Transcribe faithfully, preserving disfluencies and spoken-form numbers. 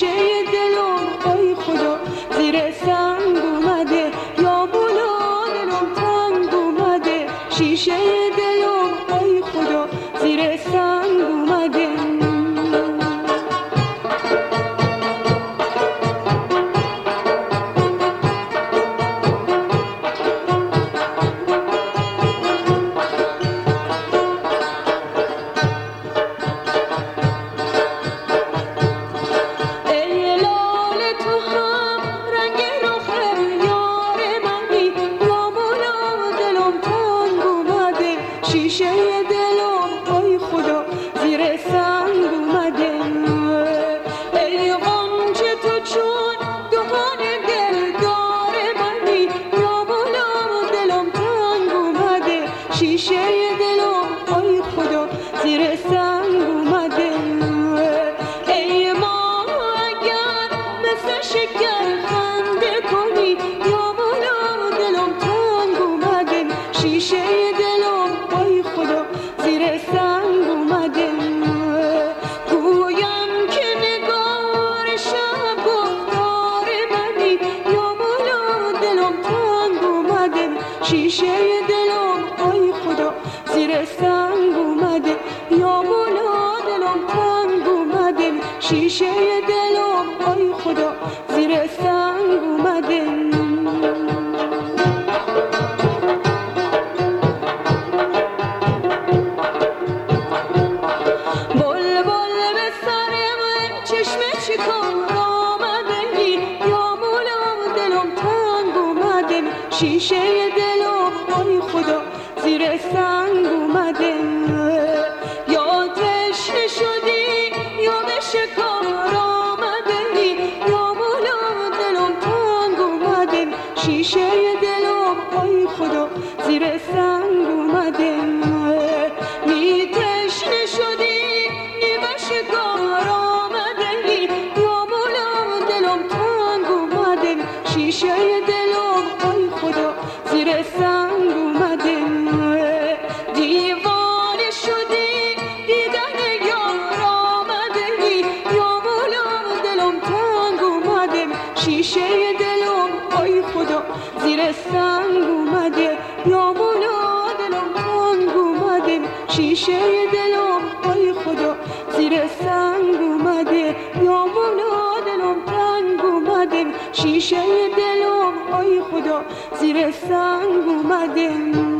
شیشه دلم ای خدا زیر سنگ اومده، یا مولا دلم تنگ اومده، شیشه دلم ای خدا زیر سنگ اومده. شیشه دلم ای خدا زیر سنگ اومده، ای غنچه تو چون دهان دلدار منی، یا مولا دلم تنگ اومده، شیشه دلم ای خدا زیر سنگ اومده. ای ما اگر مثل شکر خنده کنی، یا مولا دلم تنگ اومده، شیشه زیر سنگ اومده. گویم که نگار شب گفتار منی، یا مولا دلم تنگ اومده، شیشه دلم ای خدا زیر سنگ اومده، یا مولا دلم تنگ اومده، شیشه دلم ای خدا زیر سنگ اومده. شیشه دلم ای خدا زیر سنگ اومده، یا تشنه شدی یا به شکار آمده، یا مولا دلم تنگ اومده، شیشه دلم ای خدا زیر سنگ اومده. نی تشنه شدی نی به شکار آمده، یا مولا دلم تنگ اومده، شیشه خدا زیر سنگ اومده. دیوانه شدی دیدن یار آمده، یا مولا دلم تنگ اومده، شیشه دلم ای خدا زیر سنگ اومده، یا مولا دلم تنگ اومده، شیشه دلم ای خدا زیر سنگ اومده، یا مولا دلم تنگ اومده، شیشه دلم ای خدا زیر سنگ اومده.